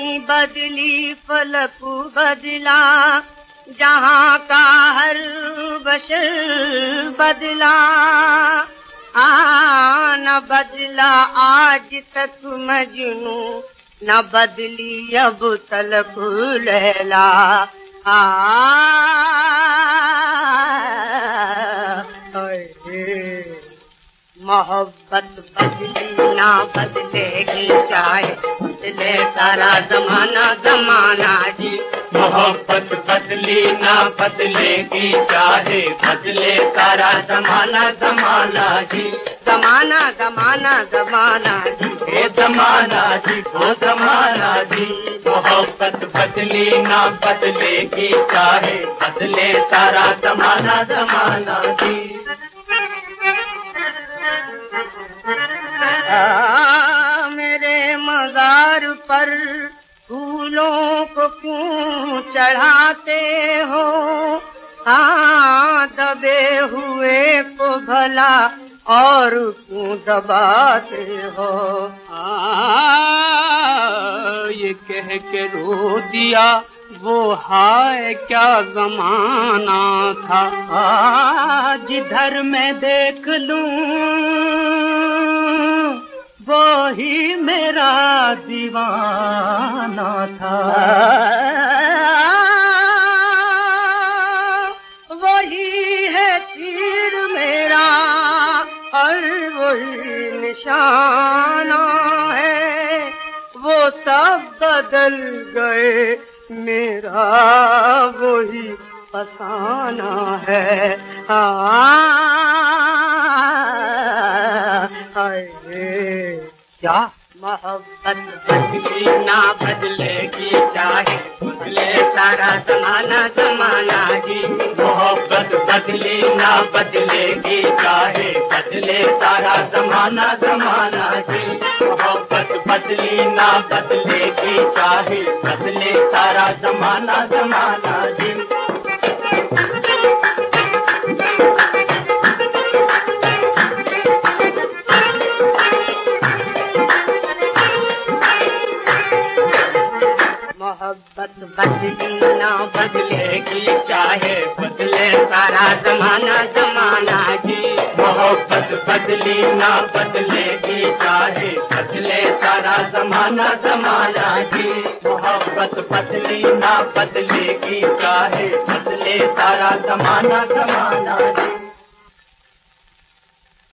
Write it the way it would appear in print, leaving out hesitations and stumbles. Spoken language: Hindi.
जमीं बदली फलक बदला, जहां का हर बशर बदला। न बदला आज तक मजनू, न बदली अब तलक लैला। मोहब्बत बदली ना बदलेगी चाहे बदले सारा जमाना जमाना जी। मोहब्बत बदली ना बदलेगी चाहे बदले सारा जमाना जमाना जी। जमाना जमाना जमाना जी, ओ जमाना जी, ओ जमाना जी। मोहब्बत बदली ना बदलेगी चाहे बदले सारा जमाना जमाना जी। मेरे मज़ार पर फूलों को क्यों चढ़ाते हो, दबे हुए को भला और क्यों दबाते हो। ये कह के रो दिया वो हाय क्या ज़माना था। जिधर मैं देख लूं वो ही मेरा दीवाना था। वही है तीर मेरा और वही निशाना है, वो सब बदल गए मेरा वही फसाना है। क्या मोहब्बत बदली ना बदलेगी चाहे बदले सारा जमाना जमाना जी। मोहब्बत बदली ना बदलेगी चाहे बदले सारा जमाना जमाना जी। मोहब्बत बदली ना बदलेगी चाहे बदले सारा जमाना जमाना जी। मोहब्बत बदली ना बदलेगी चाहे बदले सारा जमाना जमाना जी। मोहब्बत बदली ना बदलेगी चाहे बदले सारा जमाना जमाना जी। मोहब्बत बदली ना बदलेगी चाहे बदले सारा जमाना जमाना जी।